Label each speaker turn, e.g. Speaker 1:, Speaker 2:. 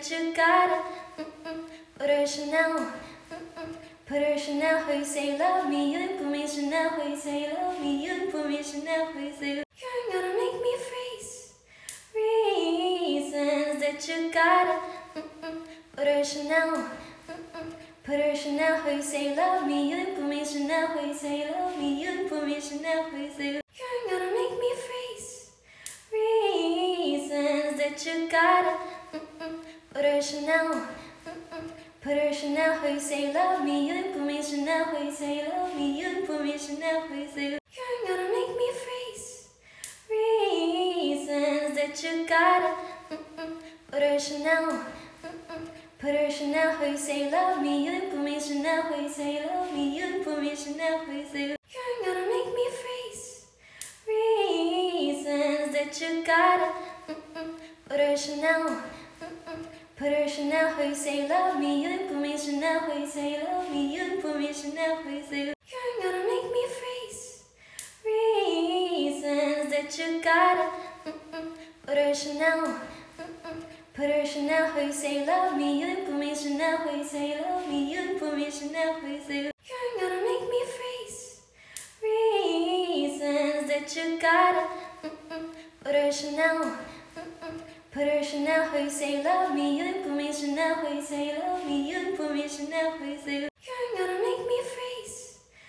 Speaker 1: that you gotta put her Chanel, put her Chanel. How you say love me? You didn't put me Chanel. How you say love me? You didn't put me Chanel. How you say you ain't gonna make me freeze. Reasons that you gotta put her Chanel, put her Chanel. How you say love me? You didn't put me Chanel. How you say love me? You didn't put me Chanel. How you say you ain't gonna make me freeze. Reasons that you gotta put her Chanel, put her Chanel. How you say love me? You didn't put me Chanel. How you say love me? You didn't put me Chanel. How you say you ain't gonna make me freeze. Reasons that you gotta put her Chanel, put her Chanel. How you say love me? You didn't put me Chanel. How you say love me? You didn't put me Chanel. How you say you ain't gonna make me freeze. Reasons that you gotta put her Chanel, put her Chanel. How you say love me? You didn't put me Chanel. How you say love me? You didn't put me Chanel. How you say you ain't gonna make me freeze. Reasons that you gotta put her Chanel, put her Chanel. How you say love me? You didn't put me Chanel. How you say love me? You didn't put me Chanel. How you say you ain't gonna make me freeze. Reasons that you gotta put her Chanel, put her Chanel. How you say love me? You didn't put me Chanel. How you say love me? You didn't put me Chanel. How you say